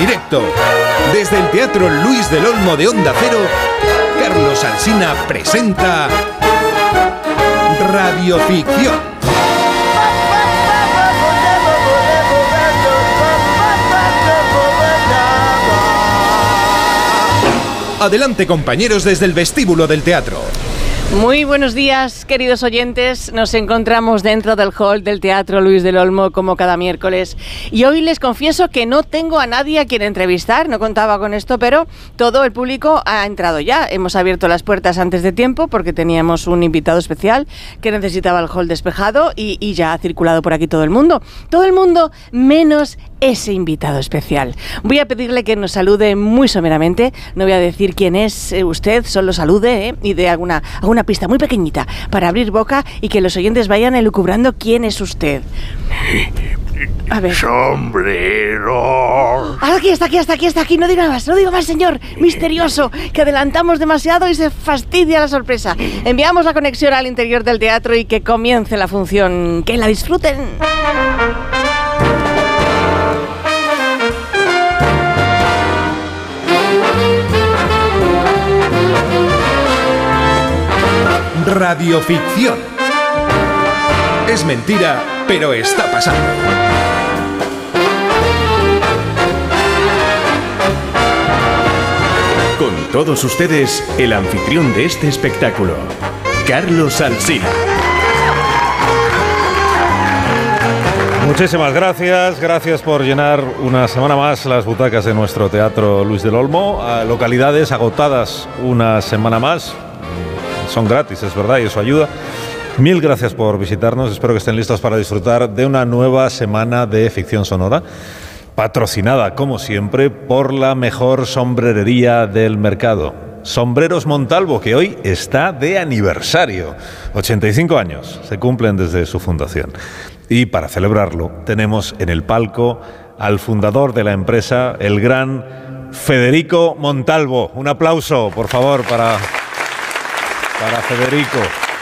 directo. Desde el Teatro Luis del Olmo de Onda Cero, Carlos Alsina presenta Radioficción. Adelante, compañeros, desde el vestíbulo del teatro. Muy buenos días, queridos oyentes. Nos encontramos dentro del hall del Teatro Luis del Olmo como cada miércoles. Y hoy les confieso que no tengo a nadie a quien entrevistar, no contaba con esto, pero todo el público ha entrado ya. Hemos abierto las puertas antes de tiempo porque teníamos un invitado especial que necesitaba el hall despejado y ya ha circulado por aquí todo el mundo. Todo el mundo menos ese invitado especial. Voy a pedirle que nos salude muy someramente. No voy a decir quién es usted, solo salude y dé alguna pista muy pequeñita para abrir boca y que los oyentes vayan elucubrando quién es usted. A ver. Sombrero. Aquí está. No diga más, señor. Misterioso, que adelantamos demasiado y se fastidia la sorpresa. Enviamos la conexión al interior del teatro y que comience la función. Que la disfruten. Radioficción. Es mentira, pero está pasando. Con todos ustedes, el anfitrión de este espectáculo, Carlos Alsina. Muchísimas gracias por llenar una semana más las butacas de nuestro Teatro Luis del Olmo. Localidades agotadas una semana más. Son gratis, es verdad, y eso ayuda. Mil gracias por visitarnos. Espero que estén listos para disfrutar de una nueva semana de ficción sonora, patrocinada, como siempre, por la mejor sombrerería del mercado. Sombreros Montalvo, que hoy está de aniversario. 85 años se cumplen desde su fundación. Y para celebrarlo, tenemos en el palco al fundador de la empresa, el gran Federico Montalvo. Un aplauso, por favor, para Federico.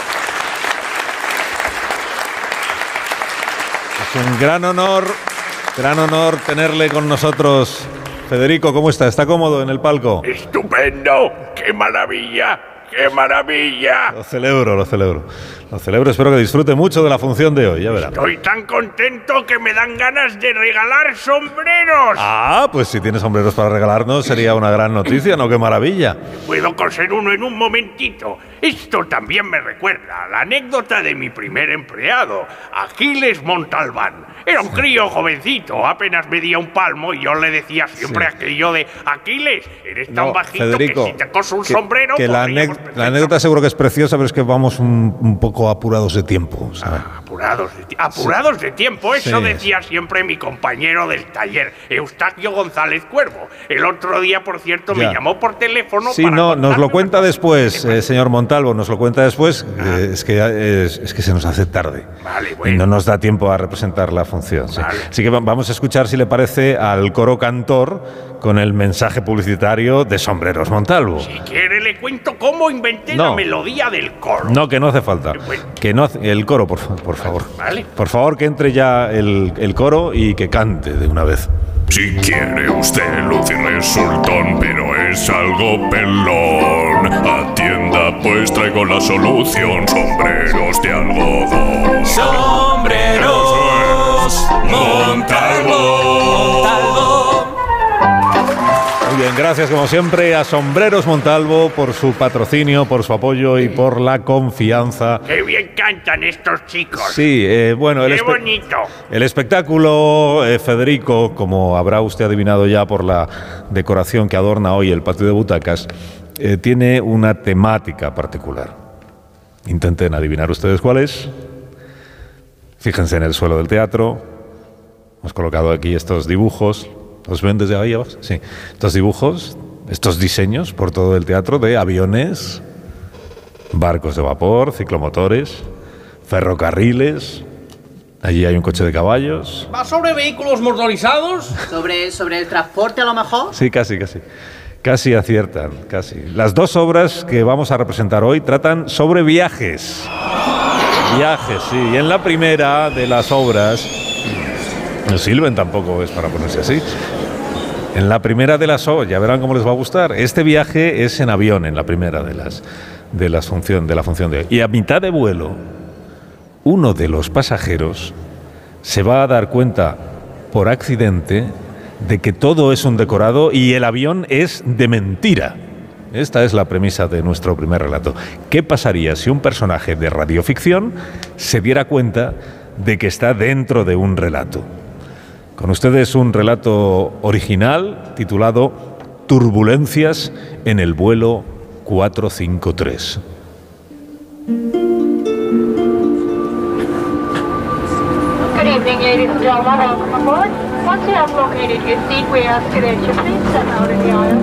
Es un gran honor tenerle con nosotros. Federico, ¿cómo está? ¿Está cómodo en el palco? ¡Estupendo! ¡Qué maravilla! ¡Qué maravilla! Lo celebro. Espero que disfrute mucho de la función de hoy, ya verá. Estoy tan contento que me dan ganas de regalar sombreros. Ah, pues si tienes sombreros para regalarnos sería una gran noticia, ¿no? ¡Qué maravilla! Puedo coser uno en un momentito. Esto también me recuerda a la anécdota de mi primer empleado, Aquiles Montalbán. Era un crío jovencito, apenas medía un palmo y yo le decía siempre aquello de Aquiles, eres tan bajito, Federico, que si te coso un sombrero... Que la anécdota seguro que es preciosa, pero es que vamos un poco apurados de tiempo, ¿sabes? Apurados de tiempo, eso decía siempre mi compañero del taller, Eustaquio González Cuervo. El otro día, por cierto, me llamó por teléfono para... nos lo cuenta después, señor Montalvo, nos lo cuenta después. Es que se nos hace tarde. Vale, bueno. Y no nos da tiempo a representar la función. Sí. Vale. Así que vamos a escuchar, si le parece, al coro cantor con el mensaje publicitario de Sombreros Montalvo. Si quiere, le cuento cómo inventé la melodía del coro. No, que no hace falta. Bueno. El coro, por favor. Vale. Por favor, que entre ya el coro y que cante de una vez. Si quiere usted lucir resultón, pero es algo pelón, atienda, pues traigo la solución. Sombreros de algodón. Sombreros Montalvo. Muy bien, gracias como siempre a Sombreros Montalvo por su patrocinio, por su apoyo y por la confianza. ¡Qué bien cantan estos chicos! Sí, bueno... ¡Qué bonito! El espectáculo, Federico, como habrá usted adivinado ya por la decoración que adorna hoy el patio de butacas, tiene una temática particular. Intenten adivinar ustedes cuál es. Fíjense en el suelo del teatro. Hemos colocado aquí estos dibujos. ¿Los ven desde ahí abajo? Sí. Estos dibujos, estos diseños por todo el teatro de aviones, barcos de vapor, ciclomotores, ferrocarriles. Allí hay un coche de caballos. ¿Va sobre vehículos motorizados? ¿Sobre el transporte a lo mejor? Sí, casi. Casi aciertan, casi. Las dos obras que vamos a representar hoy tratan sobre viajes. Viajes, sí. Y en la primera de las obras... No silben tampoco, es para ponerse así. En la primera de las... ya verán cómo les va a gustar. Este viaje es en avión, en la primera de la función de hoy. Y a mitad de vuelo, uno de los pasajeros se va a dar cuenta por accidente de que todo es un decorado y el avión es de mentira. Esta es la premisa de nuestro primer relato. ¿Qué pasaría si un personaje de radioficción se diera cuenta de que está dentro de un relato? Con ustedes un relato original titulado Turbulencias en el vuelo 453. Good evening, ladies and gentlemen. Welcome aboard. Once you have located your seat, we ask that you please step out of the aisle.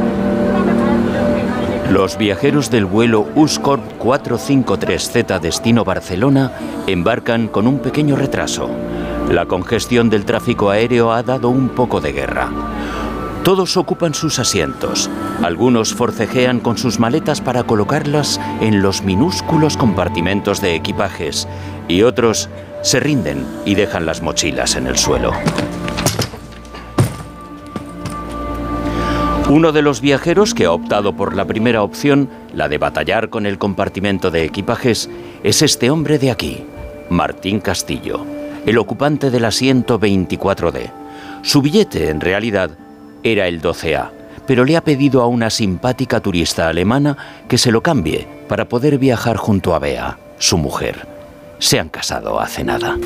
Los viajeros del vuelo USCORP 453Z destino Barcelona embarcan con un pequeño retraso. La congestión del tráfico aéreo ha dado un poco de guerra. Todos ocupan sus asientos. Algunos forcejean con sus maletas para colocarlas en los minúsculos compartimentos de equipajes y otros se rinden y dejan las mochilas en el suelo. Uno de los viajeros que ha optado por la primera opción, la de batallar con el compartimento de equipajes, es este hombre de aquí, Martín Castillo, el ocupante del asiento 24D. Su billete, en realidad, era el 12A, pero le ha pedido a una simpática turista alemana que se lo cambie para poder viajar junto a Bea, su mujer. Se han casado hace nada.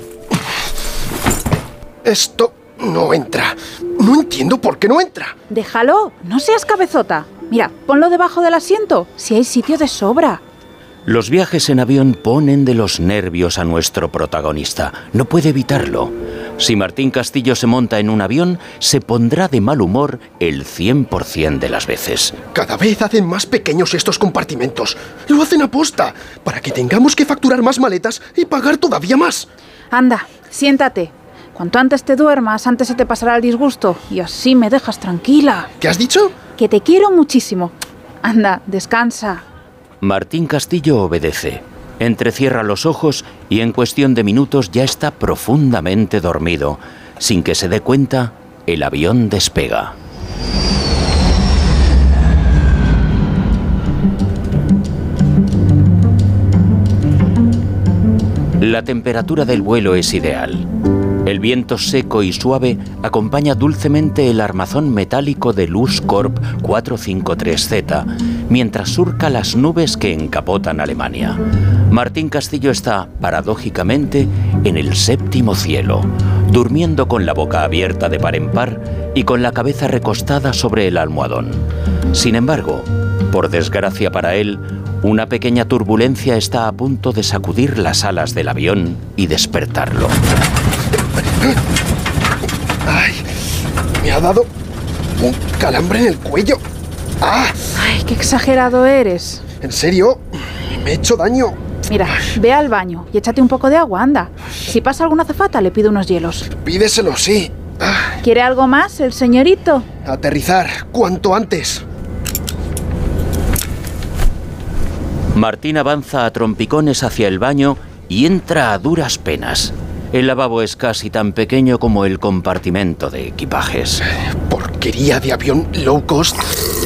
Esto no entra. No entiendo por qué no entra. Déjalo, no seas cabezota. Mira, ponlo debajo del asiento, si hay sitio de sobra. Los viajes en avión ponen de los nervios a nuestro protagonista. No puede evitarlo. Si Martín Castillo se monta en un avión, se pondrá de mal humor el 100% de las veces. Cada vez hacen más pequeños estos compartimentos. Lo hacen aposta, para que tengamos que facturar más maletas y pagar todavía más. Anda, siéntate. Cuanto antes te duermas, antes se te pasará el disgusto. Y así me dejas tranquila. ¿Qué has dicho? Que te quiero muchísimo. Anda, descansa. Martín Castillo obedece. Entrecierra los ojos y en cuestión de minutos ya está profundamente dormido. Sin que se dé cuenta, el avión despega. La temperatura del vuelo es ideal. El viento seco y suave acompaña dulcemente el armazón metálico del USCORP 453Z, mientras surca las nubes que encapotan Alemania. Martín Castillo está, paradójicamente, en el séptimo cielo, durmiendo con la boca abierta de par en par y con la cabeza recostada sobre el almohadón. Sin embargo, por desgracia para él, una pequeña turbulencia está a punto de sacudir las alas del avión y despertarlo. ¡Ay! Me ha dado un calambre en el cuello. ¡Ah! Ay, qué exagerado eres. ¿En serio? ¿Me he hecho daño? Mira, ve al baño y échate un poco de agua, anda. Si pasa alguna azafata, le pido unos hielos. Pídeselo, sí. ¿Quiere algo más, el señorito? Aterrizar, cuanto antes. Martín avanza a trompicones hacia el baño y entra a duras penas. El lavabo es casi tan pequeño como el compartimento de equipajes. Porquería de avión low cost.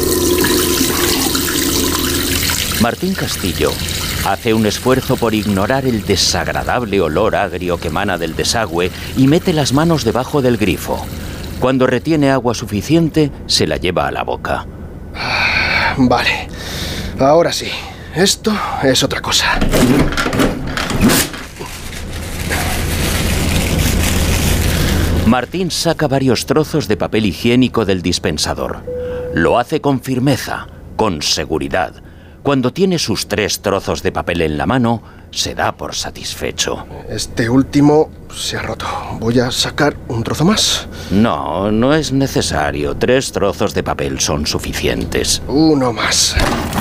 Martín Castillo hace un esfuerzo por ignorar el desagradable olor agrio que emana del desagüe y mete las manos debajo del grifo. Cuando retiene agua suficiente, se la lleva a la boca. Vale, ahora sí. Esto es otra cosa. Martín saca varios trozos de papel higiénico del dispensador. Lo hace con firmeza, con seguridad. Cuando tiene sus 3 trozos de papel en la mano, se da por satisfecho. Este último se ha roto. Voy a sacar un trozo más. No, no es necesario. 3 trozos de papel son suficientes. Uno más.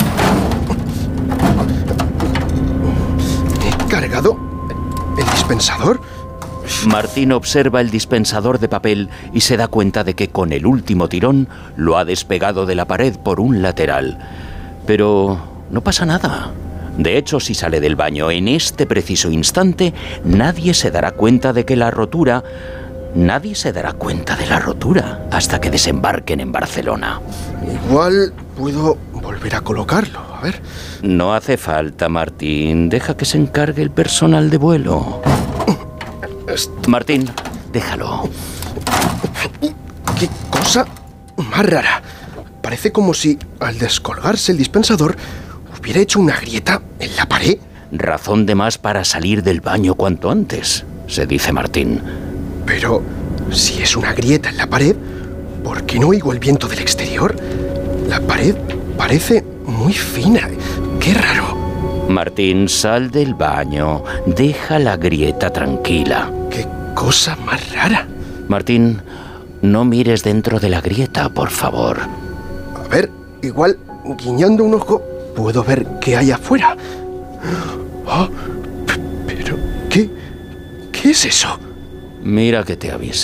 ¿He cargado el dispensador? Martín observa el dispensador de papel y se da cuenta de que con el último tirón lo ha despegado de la pared por un lateral. Pero no pasa nada. De hecho, si sale del baño en este preciso instante, nadie se dará cuenta de que la rotura Nadie se dará cuenta de la rotura hasta que desembarquen en Barcelona. Igual puedo volver a colocarlo, a ver. No hace falta, Martín. Deja que se encargue el personal de vuelo. Martín, déjalo. ¿Qué cosa más rara? Parece como si, al descolgarse el dispensador, hubiera hecho una grieta en la pared. Razón de más para salir del baño cuanto antes, se dice Martín. Pero, si es una grieta en la pared, ¿por qué no oigo el viento del exterior? La pared parece muy fina. ¡Qué raro! Martín, sal del baño. Deja la grieta tranquila. ¡Qué cosa más rara! Martín, no mires dentro de la grieta, por favor. A ver, igual, guiñando un ojo, puedo ver qué hay afuera. Oh, pero, ¿qué es eso? Mira que te avise.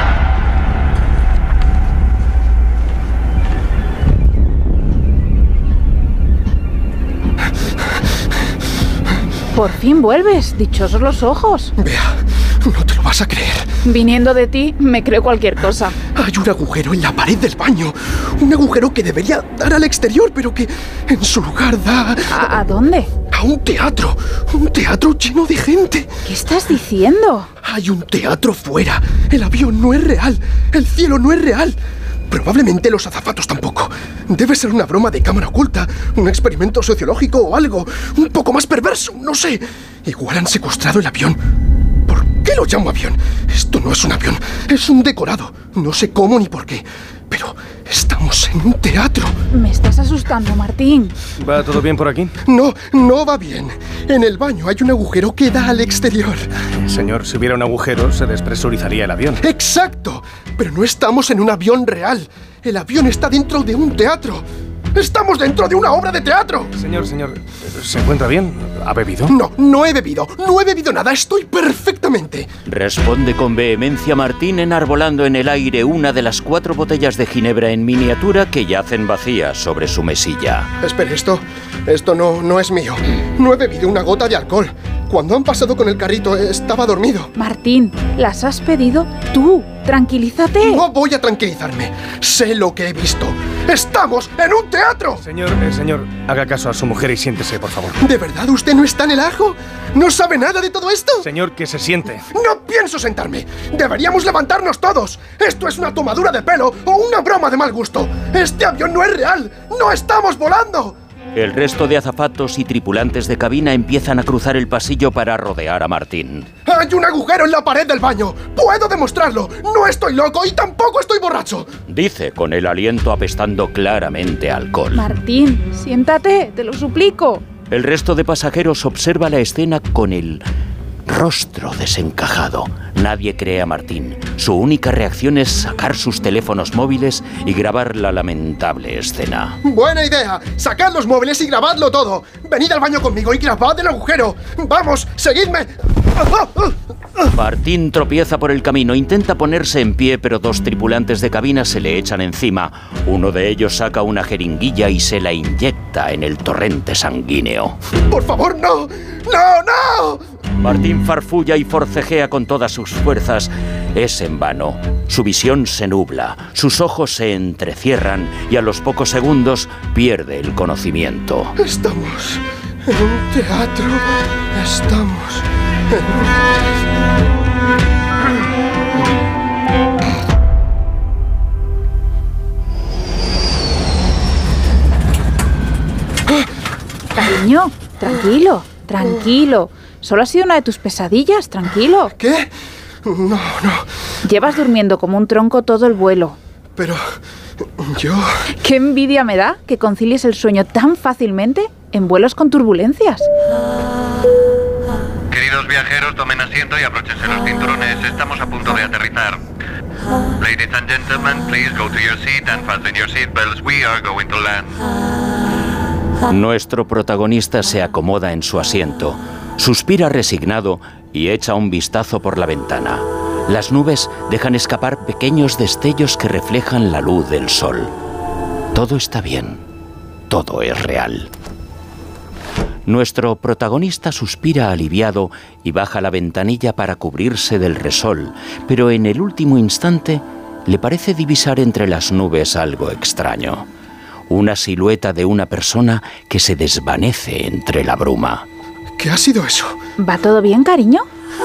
Por fin vuelves, dichosos los ojos. Vea, no te lo vas a creer. Viniendo de ti, me creo cualquier cosa. Hay un agujero en la pared del baño. Un agujero que debería dar al exterior, pero que en su lugar da... ¿A dónde? A un teatro. Un teatro lleno de gente. ¿Qué estás diciendo? Hay un teatro fuera. El avión no es real. El cielo no es real. Probablemente los azafatos tampoco. Debe ser una broma de cámara oculta, un experimento sociológico o algo un poco más perverso, no sé. Igual han secuestrado el avión. ¿Por qué lo llamo avión? Esto no es un avión, es un decorado. No sé cómo ni por qué, pero estamos en un teatro. Me estás asustando, Martín. ¿Va todo bien por aquí? No va bien. En el baño hay un agujero que da al exterior. Señor, si hubiera un agujero, se despresurizaría el avión. ¡Exacto! Pero no estamos en un avión real. El avión está dentro de un teatro. ¡Estamos dentro de una obra de teatro! Señor, ¿se encuentra bien? ¿Ha bebido? No he bebido. No he bebido nada. Estoy perfectamente. Responde con vehemencia Martín, enarbolando en el aire una de las 4 botellas de ginebra en miniatura que yacen vacías sobre su mesilla. Espere, esto no es mío. No he bebido una gota de alcohol. Cuando han pasado con el carrito estaba dormido. Martín, las has pedido tú. Tranquilízate. No voy a tranquilizarme. Sé lo que he visto. ¡Estamos en un teatro! Señor, haga caso a su mujer y siéntese, por favor. ¿De verdad usted no está en el ajo? ¿No sabe nada de todo esto? Señor, que se siente. No pienso sentarme. Deberíamos levantarnos todos. Esto es una tomadura de pelo o una broma de mal gusto. Este avión no es real. ¡No estamos volando! El resto de azafatos y tripulantes de cabina empiezan a cruzar el pasillo para rodear a Martín. ¡Hay un agujero en la pared del baño! ¡Puedo demostrarlo! ¡No estoy loco y tampoco estoy borracho! Dice con el aliento apestando claramente a alcohol. Martín, siéntate, te lo suplico. El resto de pasajeros observa la escena con el rostro desencajado. Nadie cree a Martín. Su única reacción es sacar sus teléfonos móviles y grabar la lamentable escena. ¡Buena idea! ¡Sacad los móviles y grabadlo todo! ¡Venid al baño conmigo y grabad el agujero! ¡Vamos, seguidme! Martín tropieza por el camino, intenta ponerse en pie, pero 2 tripulantes de cabina se le echan encima. Uno de ellos saca una jeringuilla y se la inyecta en el torrente sanguíneo. ¡Por favor, no! ¡No! Martín farfulla y forcejea con todas sus fuerzas. Es en vano. Su visión se nubla, sus ojos se entrecierran y a los pocos segundos pierde el conocimiento. Estamos en un teatro. Estamos en un... Cariño, tranquilo. Solo ha sido una de tus pesadillas, tranquilo. ¿Qué? No. Llevas durmiendo como un tronco todo el vuelo. Pero yo... ¿Qué envidia me da que concilies el sueño tan fácilmente en vuelos con turbulencias? Queridos viajeros, tomen asiento y abróchense los cinturones. Estamos a punto de aterrizar. Ladies and gentlemen, please go to your seat and fasten your seatbelts. We are going to land. Nuestro protagonista se acomoda en su asiento, suspira resignado y echa un vistazo por la ventana. Las nubes dejan escapar pequeños destellos que reflejan la luz del sol. Todo está bien, todo es real. Nuestro protagonista suspira aliviado y baja la ventanilla para cubrirse del resol, pero en el último instante le parece divisar entre las nubes algo extraño. Una silueta de una persona que se desvanece entre la bruma. ¿Qué ha sido eso? ¿Va todo bien, cariño?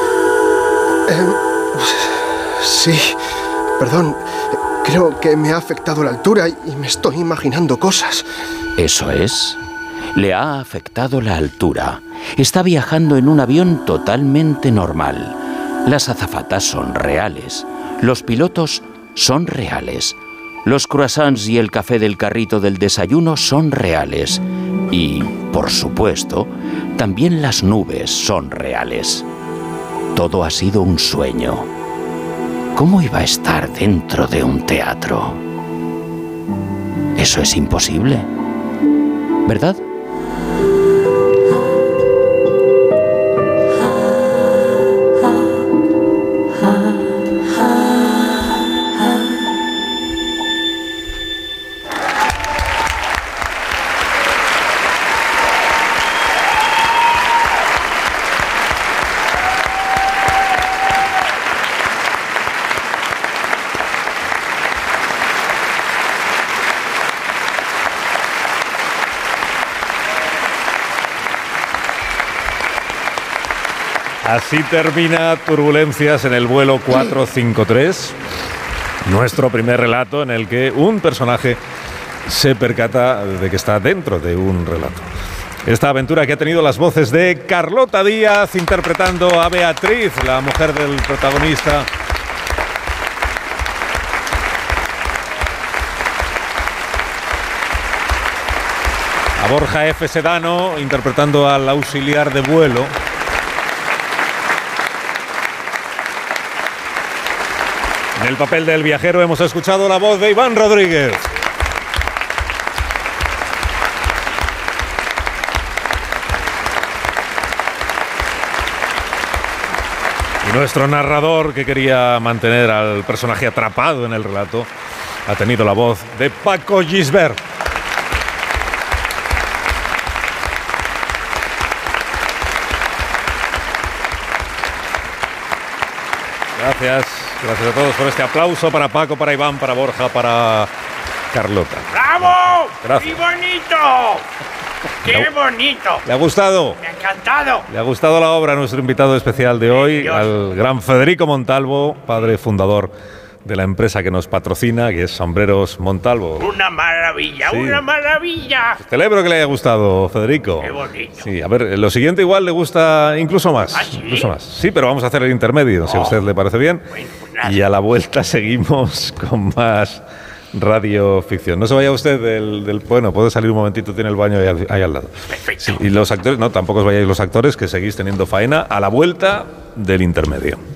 Sí, perdón. Creo que me ha afectado la altura y me estoy imaginando cosas. Eso es. Le ha afectado la altura. Está viajando en un avión totalmente normal. Las azafatas son reales. Los pilotos son reales. Los croissants y el café del carrito del desayuno son reales. Y, por supuesto, también las nubes son reales. Todo ha sido un sueño. ¿Cómo iba a estar dentro de un teatro? Eso es imposible, ¿verdad? Así termina Turbulencias en el vuelo 453, nuestro primer relato en el que un personaje se percata de que está dentro de un relato. Esta aventura que ha tenido las voces de Carlota Díaz interpretando a Beatriz, la mujer del protagonista. A Borja F. Sedano interpretando al auxiliar de vuelo. En el papel del viajero hemos escuchado la voz de Iván Rodríguez. Y nuestro narrador, que quería mantener al personaje atrapado en el relato, ha tenido la voz de Paco Gisbert. Gracias. Gracias a todos por este aplauso para Paco, para Iván, para Borja, para Carlota. ¡Bravo! Gracias. ¡Qué bonito! ¡Qué bonito! ¿Le ha gustado? ¡Me ha encantado! ¿Le ha gustado la obra a nuestro invitado especial de hoy, al gran Federico Montalvo, padre fundador de la empresa que nos patrocina, que es Sombreros Montalvo? ¡Una maravilla! Sí. ¡Una maravilla! Celebro que le haya gustado, Federico. ¡Qué bonito! Sí, a ver, lo siguiente igual le gusta incluso más. ¿Ah, sí? Incluso más. Sí, pero vamos a hacer el intermedio, si a usted le parece bien. Bueno, pues nada. Y a la vuelta seguimos con más radioficción. No se vaya usted del... Bueno, puede salir un momentito, tiene el baño ahí al lado. Perfecto. Sí, y los actores, no, tampoco os vayáis los actores, que seguís teniendo faena a la vuelta del intermedio.